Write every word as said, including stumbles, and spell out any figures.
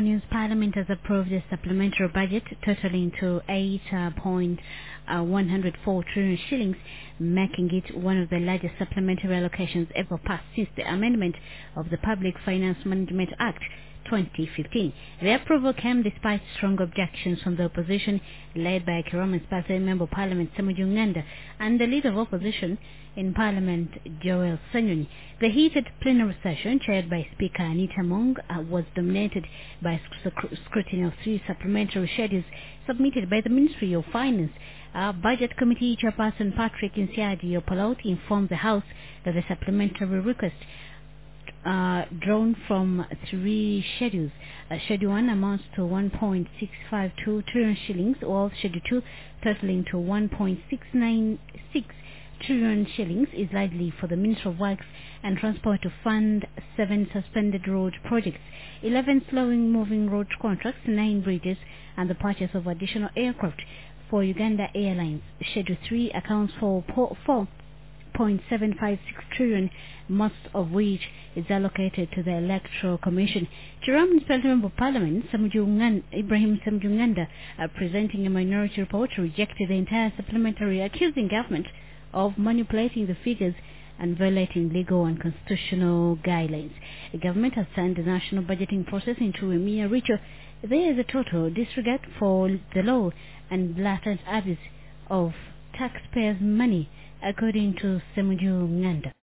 News. Parliament has approved a supplementary budget totaling to eight point one oh four trillion shillings, making it one of the largest supplementary allocations ever passed since the amendment of the Public Finance Management Act twenty fifteen. The approval came despite strong objections from the opposition, led by Kiraman's Party Member of Parliament Samuel Nganda and the Leader of Opposition in Parliament Joel Sanyoni. The heated plenary session, chaired by Speaker Anita Mong, uh, was dominated by sc- scrutiny of three supplementary schedules submitted by the Ministry of Finance. Uh, Budget Committee Chairperson Patrick Nsiadi Opolot informed the House that the supplementary request Uh, drawn from three schedules. Uh, Schedule one amounts to one point six five two trillion shillings, while Schedule two, totaling to one point six nine six trillion shillings, is likely for the Ministry of Works and Transport to fund seven suspended road projects, eleven slowing moving road contracts, nine bridges, and the purchase of additional aircraft for Uganda Airlines. Schedule three accounts for four zero point seven five six trillion, most of which is allocated to the Electoral Commission. Jerome Member of Parliament Samjungan, Ibrahim Samjunganda, uh, presenting a minority report, rejected the entire supplementary, accusing government of manipulating the figures and violating legal and constitutional guidelines. The government has turned the national budgeting process into a mere ritual. There is a total disregard for the law and blatant abuse of taxpayers' money, according to Semuju Nganda.